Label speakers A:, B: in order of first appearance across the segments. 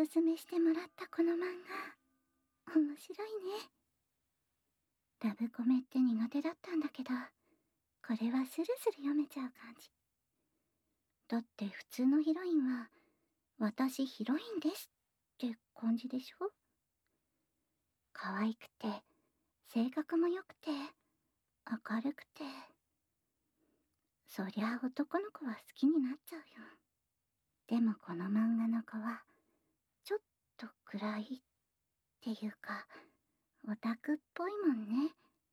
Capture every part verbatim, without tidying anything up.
A: すすめしてもらったこの漫画、面白いね。ラブコメって苦手だったんだけど、これはスルスル読めちゃう感じ。だって普通のヒロインは、私ヒロインですって感じでしょ。可愛くて、性格も良くて、明るくて。そりゃ男の子は好きになっちゃうよ。でもこの漫画の子は、ちょっと暗いっていうか、オタクっぽいもんね。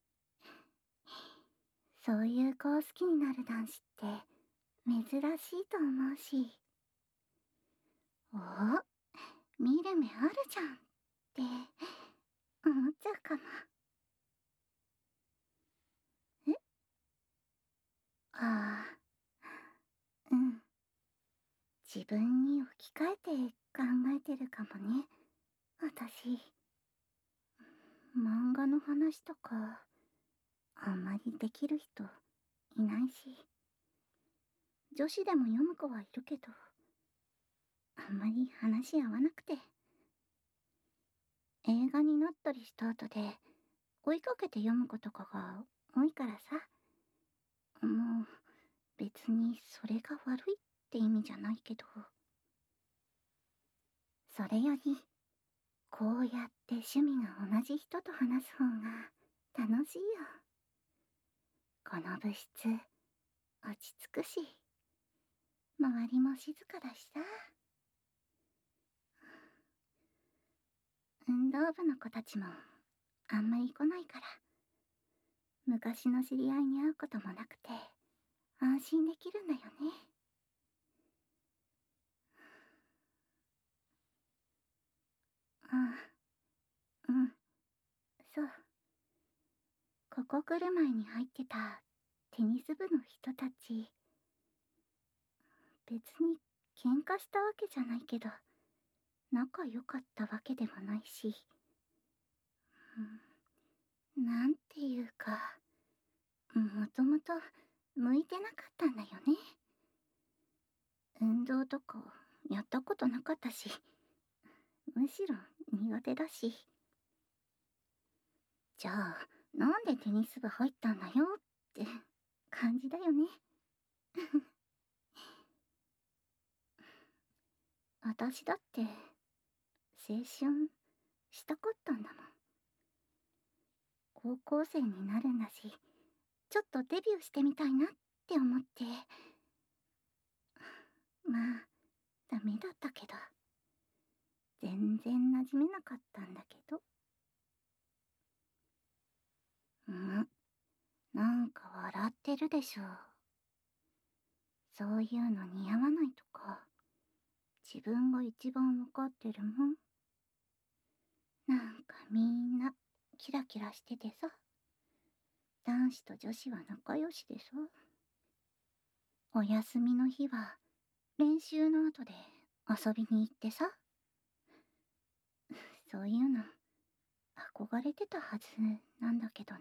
A: そういう子を好きになる男子って珍しいと思うし。おお、見る目あるじゃんって思っちゃうかも。えああ、うん。自分に置き換えて考えてるかもね、私。漫画の話とか、あんまりできる人いないし。女子でも読む子はいるけど、あんまり話合わなくて。映画になったりした後で、追いかけて読む子とかが多いからさ。もう、別にそれが悪いって意味じゃないけど。それより、こうやって趣味が同じ人と話す方が楽しいよ。この部室、落ち着くし、周りも静かだしさ。運動部の子たちもあんまり来ないから、昔の知り合いに会うこともなくて安心できるんだよね。ああ、うん、そう。ここ来る前に入ってたテニス部の人たち、別に喧嘩したわけじゃないけど、仲良かったわけでもないし、うん、なんていうか、もともと向いてなかったんだよね。運動とかやったことなかったし、むしろ苦手だし。じゃあ、なんでテニス部入ったんだよって感じだよね。私だって青春したかったんだもん。高校生になるんだし、ちょっとデビューしてみたいなって思って。まあ、ダメだったけど、全然馴染めなかったんだけど。ん？なんか笑ってるでしょ。そういうの似合わないとか、自分が一番わかってるもん。なんかみんなキラキラしててさ、男子と女子は仲良しでさ、お休みの日は練習の後で遊びに行ってさ、そういうの憧れてたはずなんだけどね。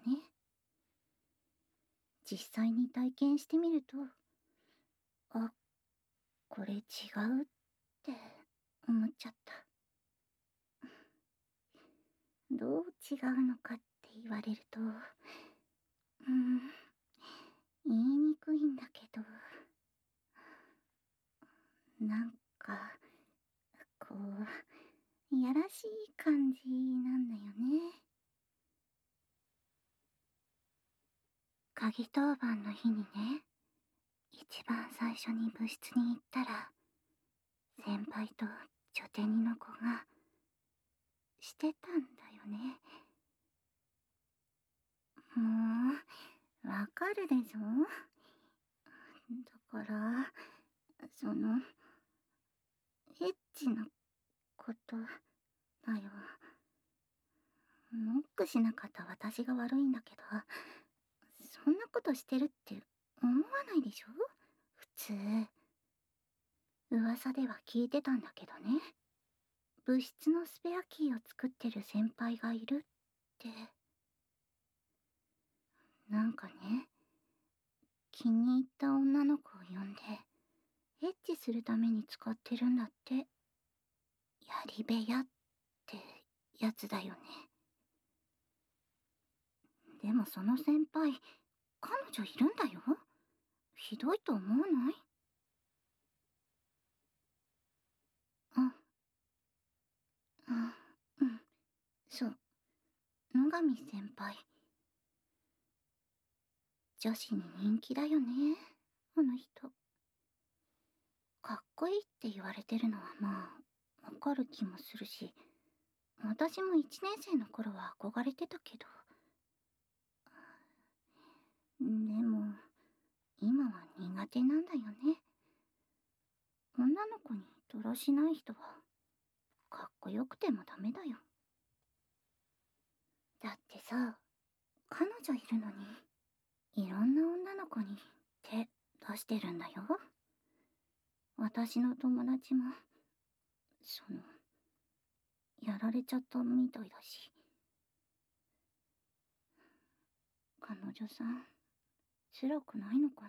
A: 実際に体験してみると、あ、これ違うって思っちゃった。どう違うのかって言われると、うーん、言いにくいんだけど、なんか、こう、いやらしい感じなんだよね。鍵当番の日にね、一番最初に部室に行ったら、先輩と女手にの子がしてたんだよね。もう、わかるでしょ？だから、その、エッチなことだよ。ノックしなかった私が悪いんだけど、そんなことしてるって思わないでしょ？普通。噂では聞いてたんだけどね。部室のスペアキーを作ってる先輩がいるって。なんかね、気に入った女の子を呼んで、エッチするために使ってるんだって。や槍部屋ってやつだよね。でもその先輩、彼女いるんだよ。ひどいと思わない？あ、あ、うん、そう。野上先輩。女子に人気だよね、あの人。かっこいいって言われてるのはまあ、わかる気もするし、私も一年生の頃は憧れてたけど。でも、今は苦手なんだよね。女の子にだらしない人は、かっこよくてもダメだよ。だってさ、彼女いるのに、いろんな女の子に手出してるんだよ。私の友達も、その、やられちゃったみたいだし。彼女さん、辛くないのかな。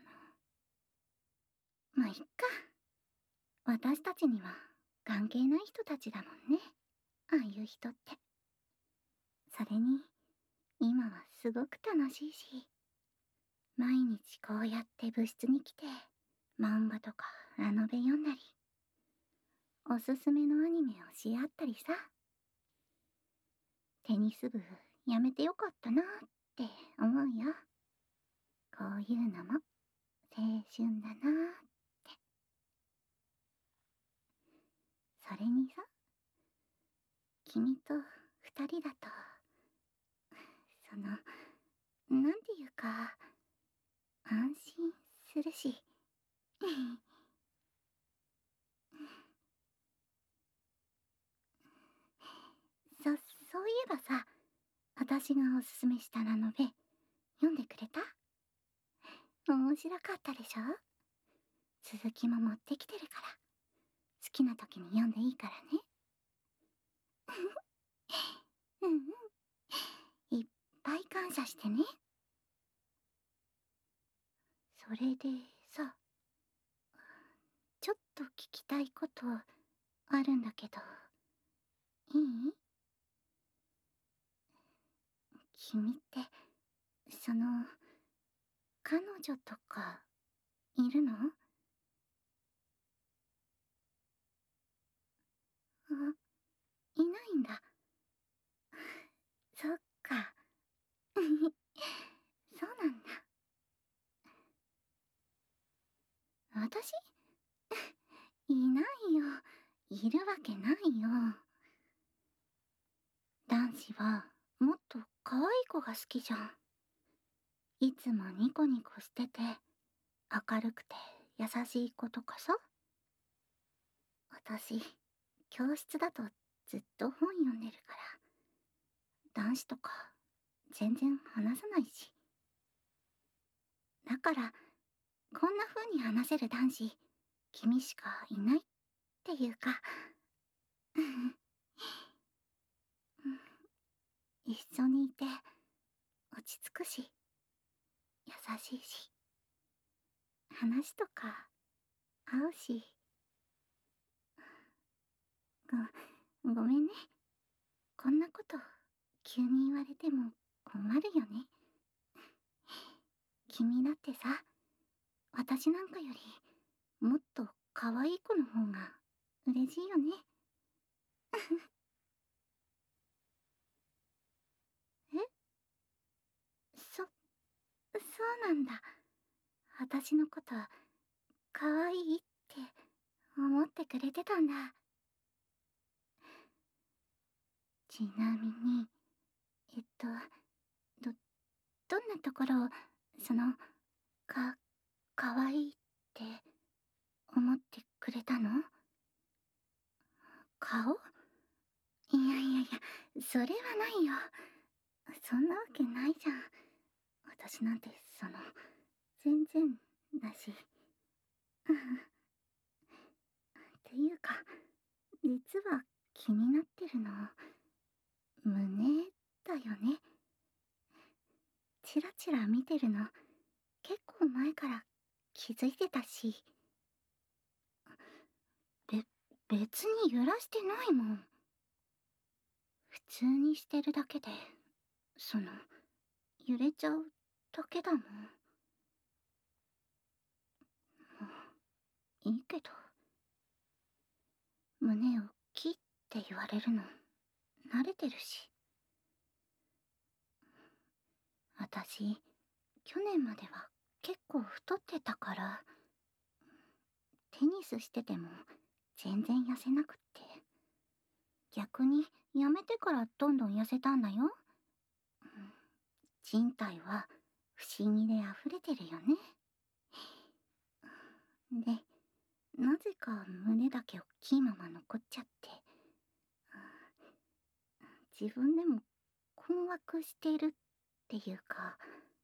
A: まあ、いっか。私たちには関係ない人たちだもんね。ああいう人って。それに、今はすごく楽しいし。毎日こうやって部室に来て、漫画とかラノベ読んだり、おすすめのアニメをし合ったりさ。テニス部やめてよかったなって思うよ。こういうのも青春だなって。それにさ、君と二人だと、その、なんていうか、安心するし。そ、そういえばさ、私がおすすめしたラノベ、読んでくれた？面白かったでしょ？続きも持ってきてるから、好きな時に読んでいいからね。うんうん。いっぱい感謝してね。それでさ、ちょっと聞きたいことあるんだけど、いい？君って、その、彼女とか、いるの？あ、いないんだ。そっか。そうなんだ。私？いないよ。いるわけないよ。男子はもっと可愛い子が好きじゃん。いつもニコニコしてて、明るくて優しい子とかさ。私、教室だとずっと本読んでるから、男子とか全然話さないし。だから、こんな風に話せる男子、君しかいないっていうか、一緒にいて落ち着くし、優しいし、話とか合うし。ご、ごめんね。こんなこと急に言われても困るよね。君だってさ、私なんかよりもっと可愛い子の方が嬉しいよね。え？そ、そうなんだ。私のこと可愛いって思ってくれてたんだ。ちなみに、えっと、ど、どんなところを、その、か、可愛いって思ってくれたの？顔？いやいやいや、それはないよ。そんなわけないじゃん。私なんて、その、全然だし。っていうか、実は気になってるの、胸だよね。チラチラ見てるの、結構前から気づいてたし。べ、 別に揺らしてないもん。普通にしてるだけで、その、揺れちゃうだけだもん。もう、いいけど。胸をキッって言われるの、慣れてるし。私、去年までは結構太ってたから、テニスしてても全然痩せなくって。逆にやめてからどんどん痩せたんだよ。人体は不思議で溢れてるよね。で、なぜか胸だけ大きいまま残っちゃって、自分でも困惑してるっていうか、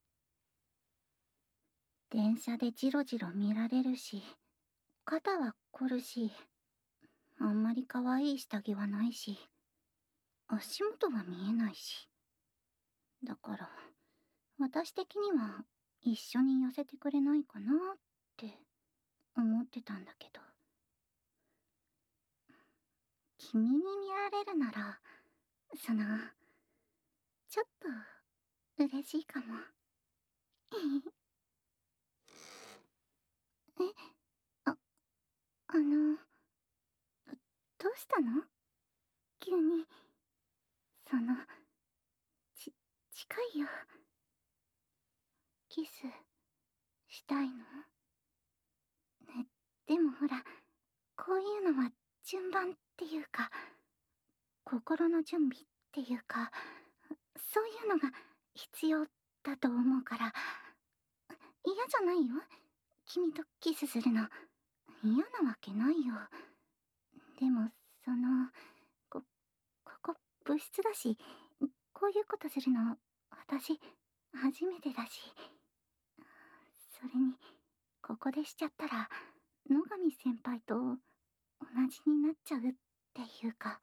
A: 電車でジロジロ見られるし、肩は凝るし、あんまり可愛い下着はないし、足元は見えないし。だから、私的には一緒に寄せてくれないかなって思ってたんだけど。君に見られるなら、その、ちょっと嬉しいかも。え、あ、あの、どうしたの？急に。その、ち、近いよ。キス、したいの？ね、でもほら、こういうのは順番っていうか、心の準備っていうか、そういうのが必要だと思うから、嫌じゃないよ。君とキスするの。嫌なわけないよ。でも、その、こ、ここ部室だし、こういうことするの、私、初めてだし。それに、ここでしちゃったら、野上先輩と同じになっちゃうっていうか、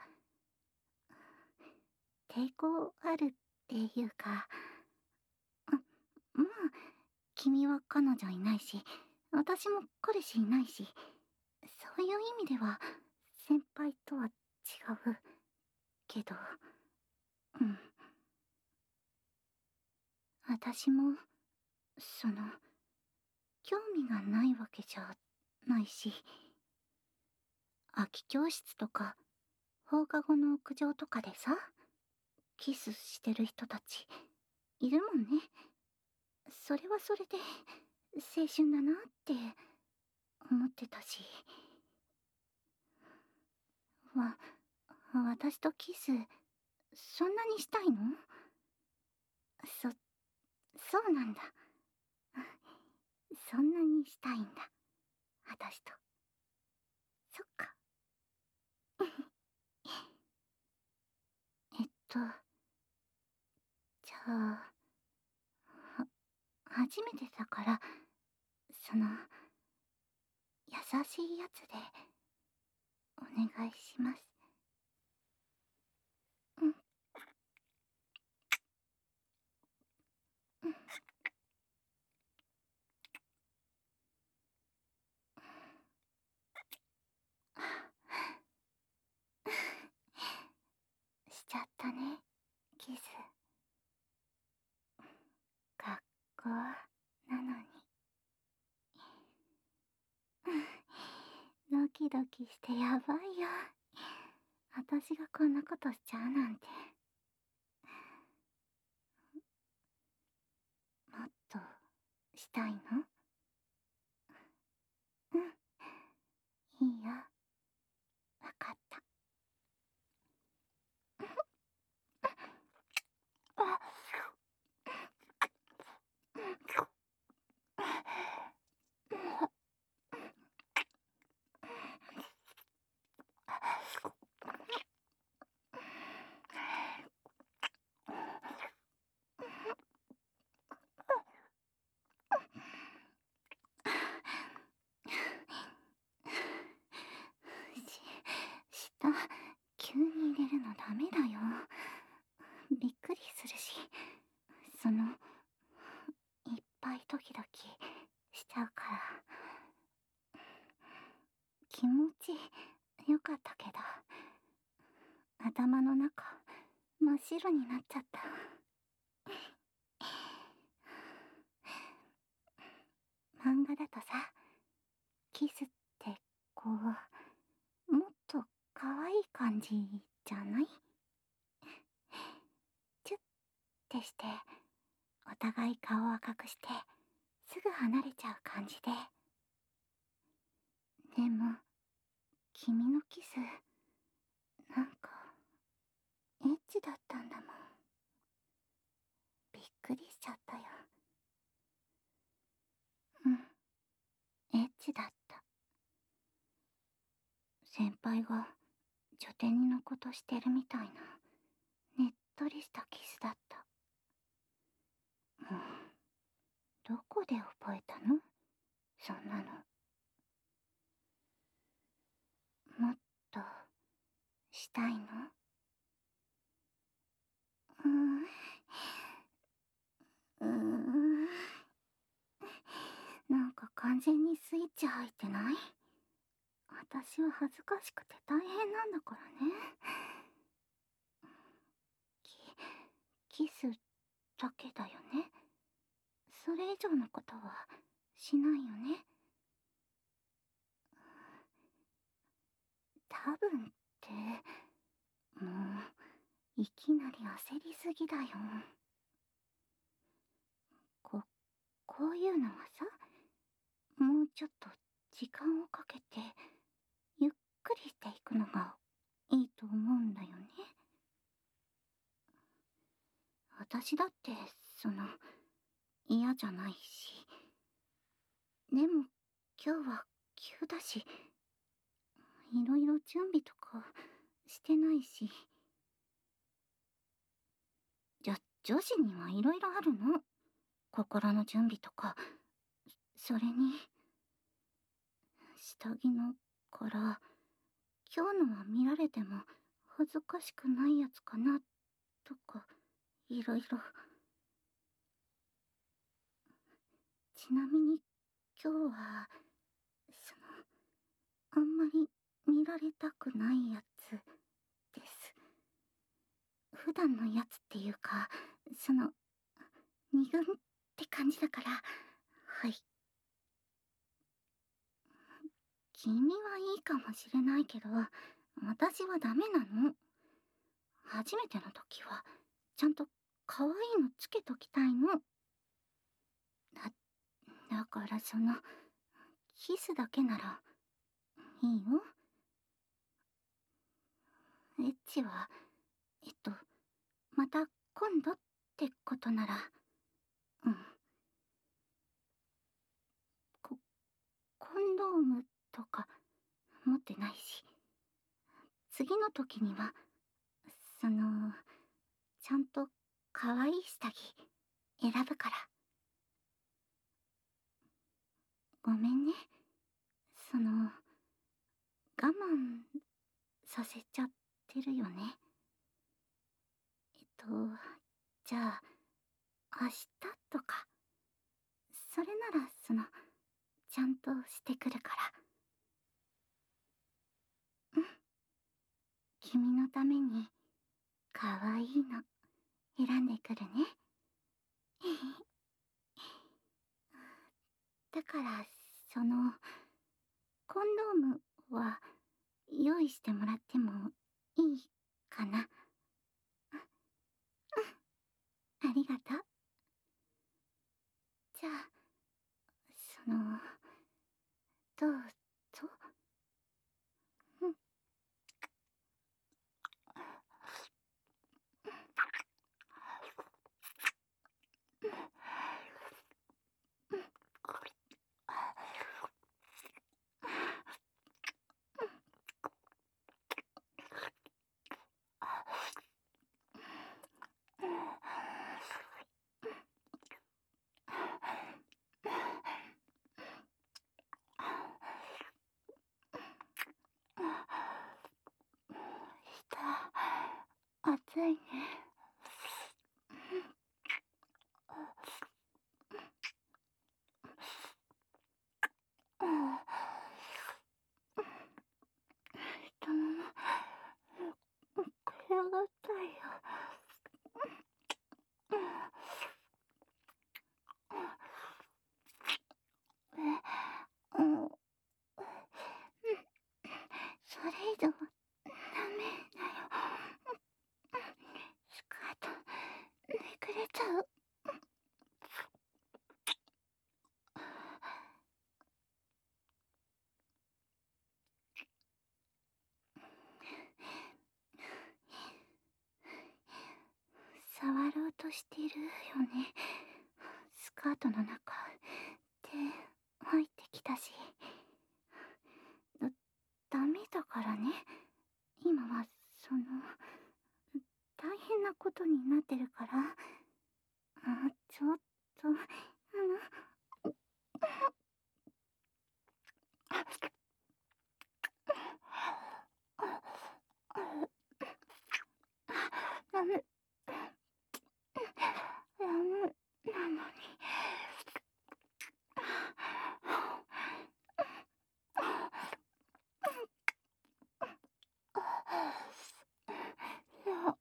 A: 抵抗あるっていうか、まあ、君は彼女いないし、私も彼氏いないし、そういう意味では先輩とは違うけど、うん。私も、その、興味がないわけじゃないし、空き教室とか放課後の屋上とかでさ、キスしてる人たちいるもんね。それはそれで青春だなって思ってたし。わ、私とキス、そんなにしたいの？そ、そうなんだ。そんなにしたいんだ。私と。そっか。えっと、じゃあ、は、初めてだから、その、優しいやつで、お願いします。うん。うん。しちゃったね、キス。学校なのに。ドキドキしてやばいよ。私がこんなことしちゃうなんて。もっとしたいの？うん、いいよ。わかった。あ、し、下、急に入れるのダメだよ。びっくりするし、その、いっぱいドキドキしちゃうから。気持ちよかったけど、頭の中真っ白になっちゃった。漫画だとさ、キスってこう、もっと可愛い感じじゃない？チュッてして、お互い顔を赤くして、すぐ離れちゃう感じで。でも、君のキス、なんか、エッチだったんだもん。びっくりしちゃったよ。うん、エッチだった。先輩が女帝にのことしてるみたいな、ねっとりしたキスだった。もう、どこで覚えたの？そんなの。もっと、したいの？うーん。うーん。なんか完全にスイッチ入ってない？私は恥ずかしくて大変なんだからね。キ、キスだけだよね。それ以上のことはしないよね。多分って、もう、いきなり焦りすぎだよ。こ、こういうのはさ、もうちょっと時間をかけて、ゆっくりしていくのがいいと思うんだよね。私だって、その、嫌じゃないし。でも、今日は急だし、いろいろ準備とかしてないし。じゃ、女子にはいろいろあるの。心の準備とか。それに、下着のから、今日のは見られても恥ずかしくないやつかな、とか、いろいろ。ちなみに、今日は、その、あんまり見られたくないやつです。普段のやつっていうか、その、二軍って感じだから、はい。君はいいかもしれないけど、私はダメなの。初めての時は、ちゃんと可愛いのつけときたいの。だ、だからその、キスだけなら、いいよ。エッチは、えっと、また今度ってことなら、うん。こ、コンドームとか持ってないし、次の時には、その、ちゃんと可愛い下着選ぶから。ごめんね。その、我慢させちゃってるよね。えっと、じゃあ、明日とか、それなら、その、ちゃんとしてくるから。うん。君のために、可愛いの、選んでくるね。だから、その、コンドームは、用意してもらってもいいかな。うん、ありがとう。じゃあ、その、どうぞ。うん。 してるよね。スカートの中手入ってきたし、だダメだからね。今はその大変なことになってるから。あ、ちょっとあのダメダメなのに。いや、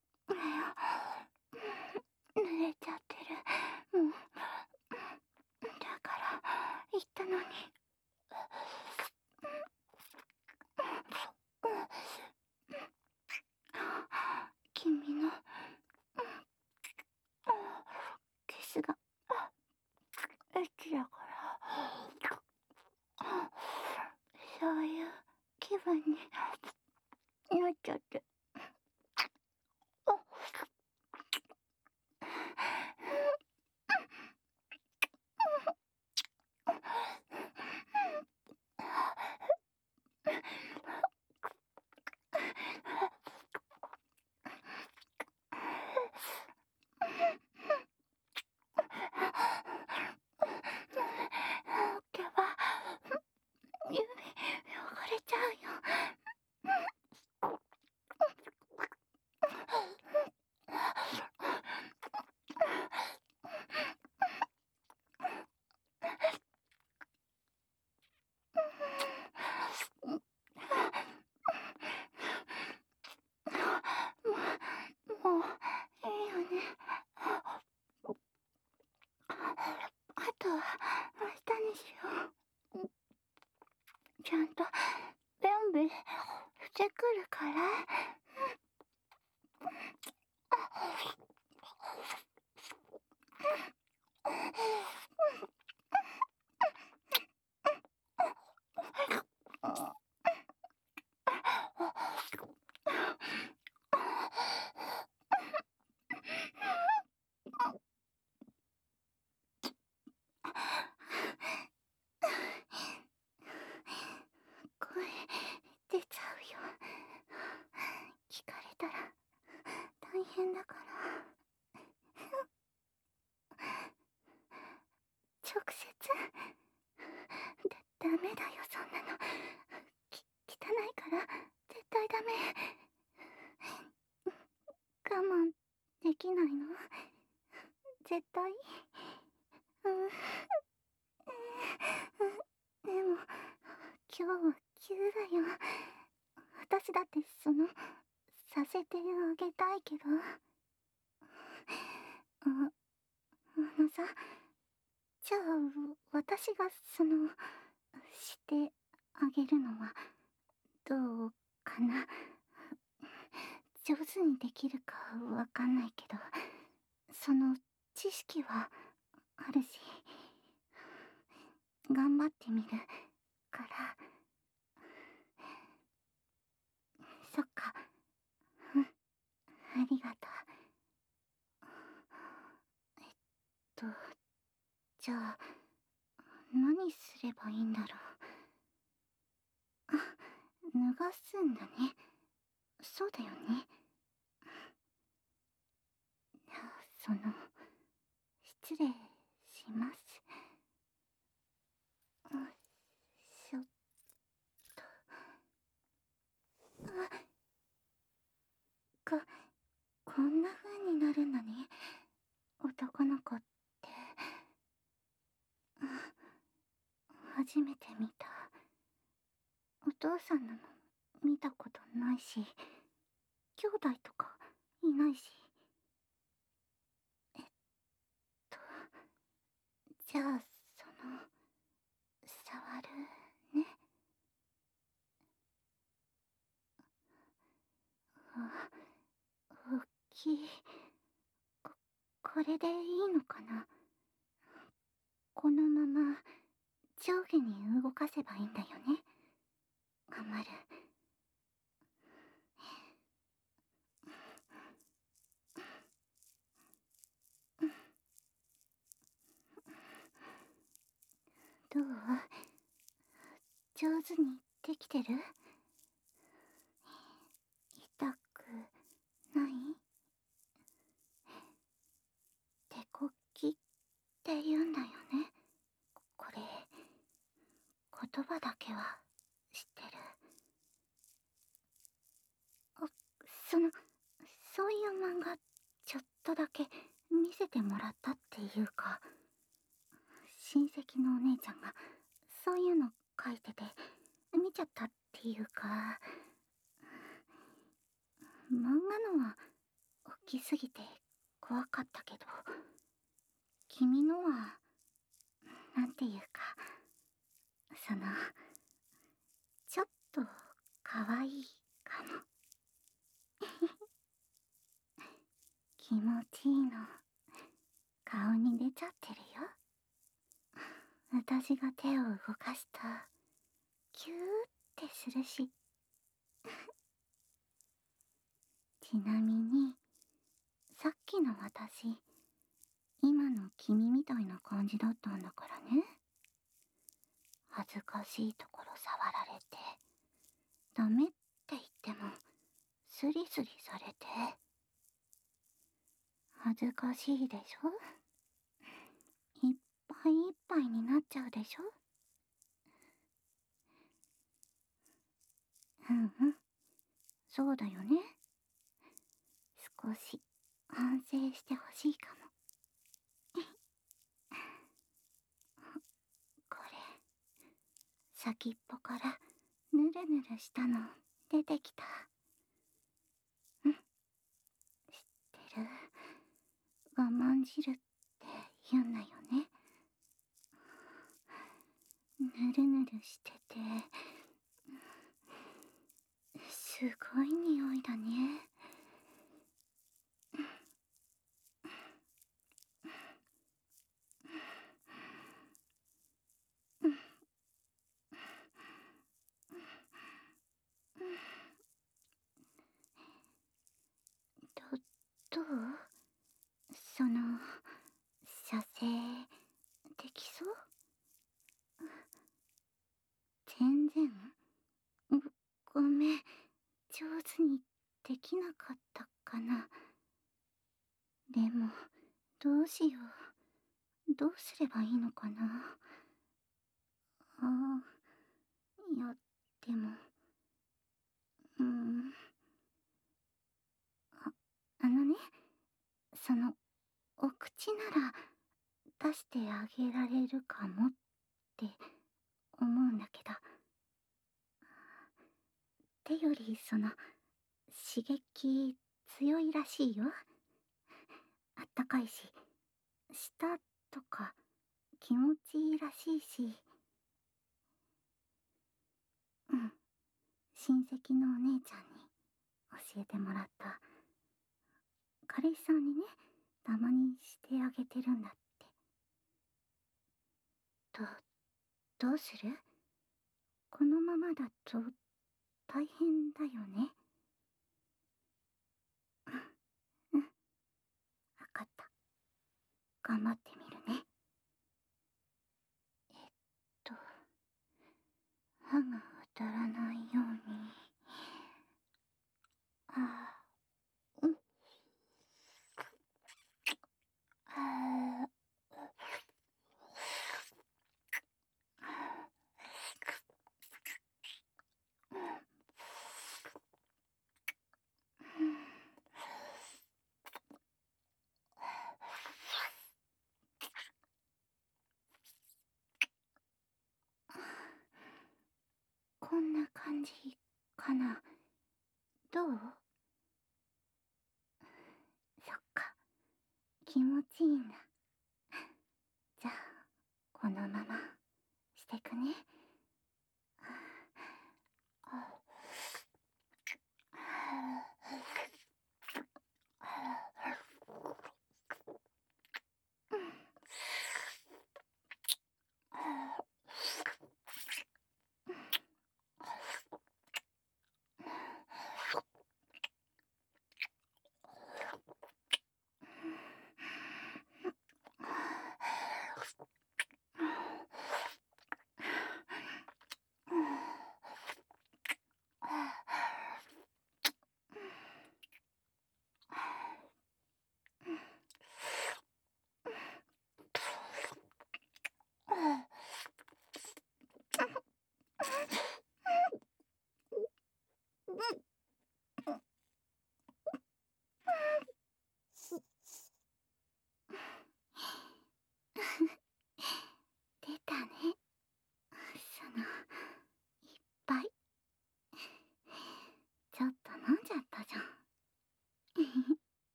A: 濡れちゃってる。もうだから言ったのに。君のキスがエッチだからそういう気分になっちゃって。毛は指汚れちゃうよ。もういいよね。あとは明日にしよう。ちゃんと準備してくるから。声出ちゃうよ。聞かれたら大変だから。直接だ、ダメだよ、そんなの。き、汚いから絶対ダメ。我慢できないの？絶対？うん。でも今日は急だよ。私だってそのさせてあげたいけど。あ、あのさ、じゃあ私がそのしてあげるのはどうかな。上手にできるかわかんないけど、その知識はあるし、頑張ってみるから。そっか。うん、ありがとう。えっと、じゃあ何すればいいんだろう。あ、脱がすんだね。そうだよね。その、失礼します。よいしょっと。あ、こ、こんな風になるんだね。男の子って。あ、初めて見た。お父さんのも見たことないし、兄弟とかいないし。えっと、じゃあ、その、触るね。あ、大きい。こ、これでいいのかな。このまま上下に動かせばいいんだよね。頑張る。 どう？上手にできてる？痛くない？手こきって言うんだよね。これ、言葉だけは知ってる。あ、その、そういう漫画、ちょっとだけ見せてもらったっていうか、親戚のお姉ちゃんが、そういうの書いてて、見ちゃったっていうか、漫画のは大きすぎて怖かったけど、君のは、なんていうか、その、ちょっと可愛いかも。気持ちいいの、顔に出ちゃってるよ。私が手を動かすと、キューってするし。ちなみに、さっきの私、今の君みたいな感じだったんだからね。恥ずかしいところ触られて、ダメって言っても、スリスリされて。恥ずかしいでしょ？いっぱいいっぱいになっちゃうでしょ？うんうん。そうだよね。少し反省してほしいかも。これ、先っぽからぬるぬるしたの出てきた。うん、知ってる。我慢汁って言うんだよね。ぬるぬるしてて、すごい匂いだね。ど、どう？その、射精、できそう？全然。ご、ごめん。上手にできなかったかな。でも、どうしよう。どうすればいいのかな。ああ、いや、でも、うーん。あ、あのね、その、お口なら出してあげられるかもって思うんだけど。手よりその、刺激強いらしいよ。あったかいし、舌とか気持ちいいらしいし。うん、親戚のお姉ちゃんに教えてもらった。彼氏さんにね、たまにしてあげてるんだって。ど、どうする？このままだと大変だよね。うん、わかった。頑張ってみるね。えっと、歯が当たらないように。あー、うん。あこんな感じかな。どう？そっか。気持ちいいんだ。じゃあ、このまましてくね。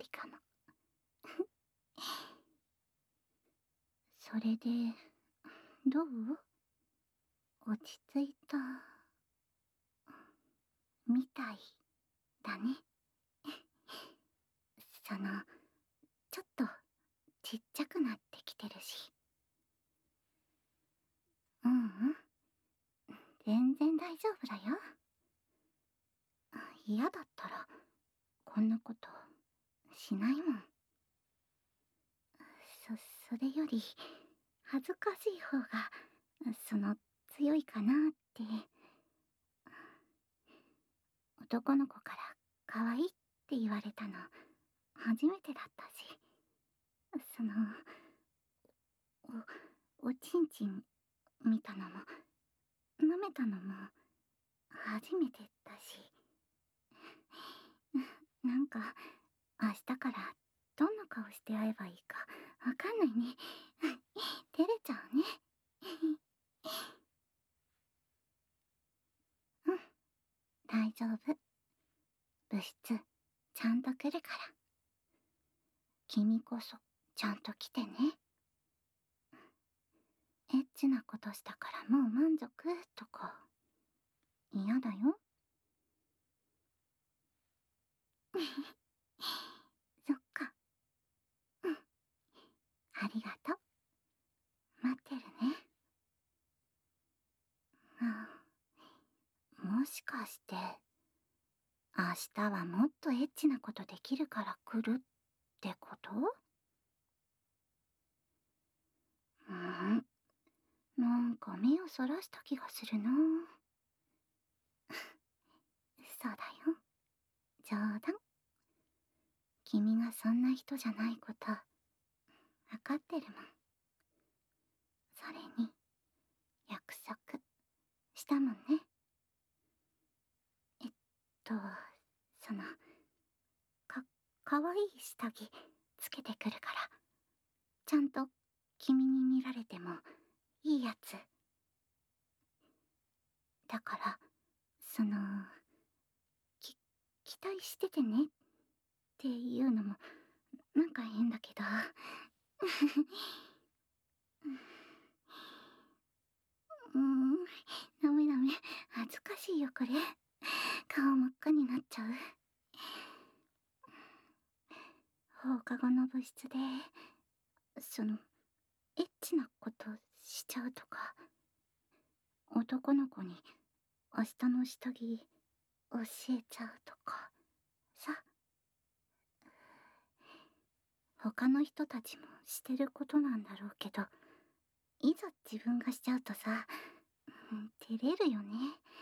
A: りかも。それで、どう？落ち着いたみたいだね。その、ちょっとちっちゃくなってきてるし。ううん、全然大丈夫だよ。嫌だったらこんなことしないもん。そ、それより恥ずかしい方が、その、強いかなって。男の子から可愛いって言われたの初めてだったし、その、お、おちんちん見たのも、舐めたのも初めてだし、なんか明日からどんな顔して会えばいいかわかんないね。照れちゃうね。うん、大丈夫。部室ちゃんと来るから。君こそちゃんと来てね。エッチなことしたからもう満足とか嫌だよ。そっか。うん、ありがとう。待ってるね。あ、もしかして明日はもっとエッチなことできるから来るってこと？うん、なんか目をそらした気がするな。そうだよ、冗談。君がそんな人じゃないこと分かってるもん。それに約束したもんね。えっとその、か、かわいい下着つけてくるから、ちゃんと君に見られてもいいやつだから、その、き、期待しててねっていうのもなんか変だけど。うーん、ダメダメ、恥ずかしいよこれ。顔真っ赤になっちゃう。放課後の部室で、その、エッチなことしちゃうとか、男の子に明日の下着教えちゃうとかさ。他の人たちもしてることなんだろうけど、いざ自分がしちゃうとさ、うん、照れるよね。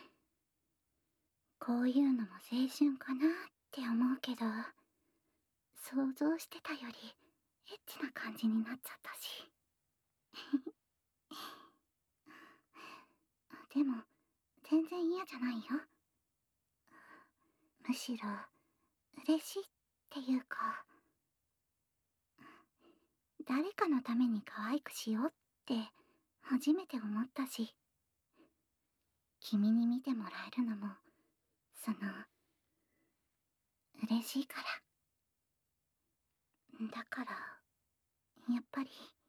A: こういうのも青春かなって思うけど、想像してたよりエッチな感じになっちゃったし。でも全然嫌じゃないよ。むしろ嬉しいっていうか、誰かのために可愛くしようって初めて思ったし、君に見てもらえるのもその、嬉しいから。だからやっぱり